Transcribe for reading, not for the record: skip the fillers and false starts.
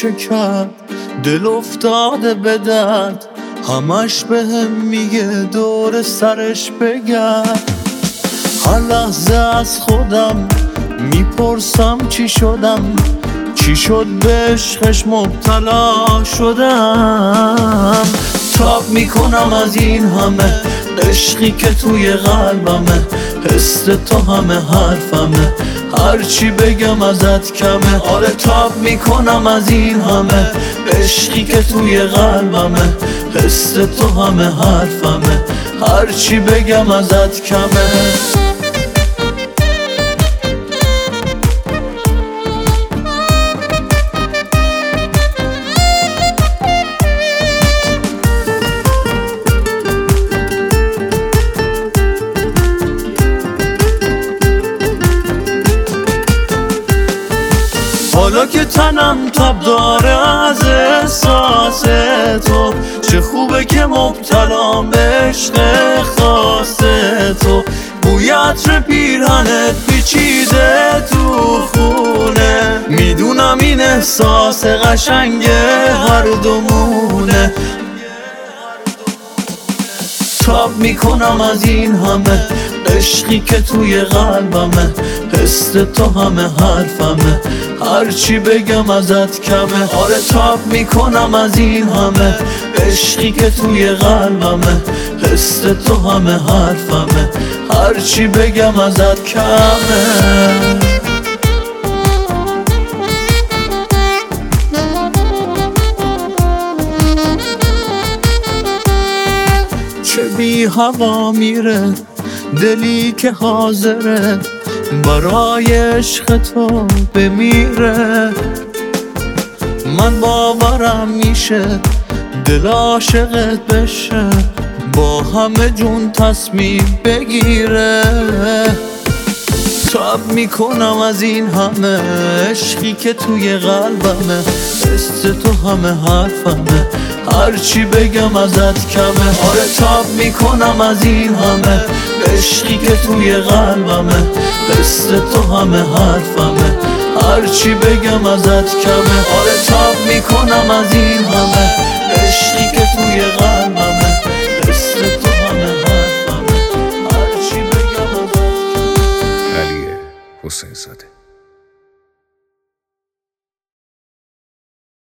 میشه کرد، دل افتاده به درد، همش بهم میگه دور سرش بگرد. هر لحظه از خودم میپرسم چی شدم، چی شد به عشقش مبتلا شدم. تاب میکنم از این همه عشقی که توی قلبمه، حس تو همه حرفمه، هرچی بگم ازت کمه. آره تاب میکنم از این همه عشقی که توی قلبمه، حس تو همه حرفمه، هرچی بگم ازت کمه. حالا که تنم تب داره از احساس تو، چه خوبه که مبتلا به عشق خاص تو. بوی عطر پیرهنت پیچیده تو خونه، میدونم این احساس قشنگ هر دومونه. تاب میکنم از این همه عشقی که توی قلبمه، حس تو همه حرفمه، هرچی بگم ازت کمه. آره تاب میکنم از این همه عشقی که توی قلبمه، حس تو همه حرفمه، هرچی بگم ازت کمه. چه بی هوا میره دلی که حاضره برای عشق تو بمیره. من باورم میشه دل عاشقت بشه، با همه جون تصمیم بگیره. تاب میکنم از این همه عشقی که توی قلبمه، حس تو همه حرفمه، هرچی بگم ازت کمه. آره تاب میکنم از این همه عشقی که توی قلبمه، حس تو همه حرفمه، هرچی بگم ازت کمه. آره تاب میکنم از این همه عشقی که توی قلبمه، حس تو همه حرفمه، هرچی بگم ازت کمه. علی حسین زاده.